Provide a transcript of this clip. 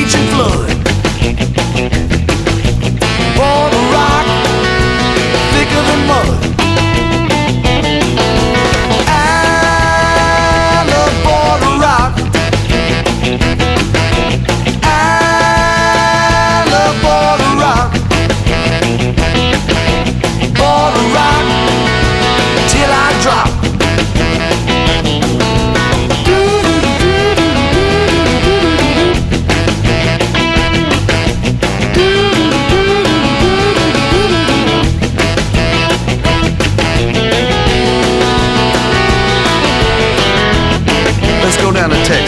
raging flood. Born to rock, thicker than mud. I love born to rock. I love born to rock. Born to rock till I drop. Let's go down to Texas.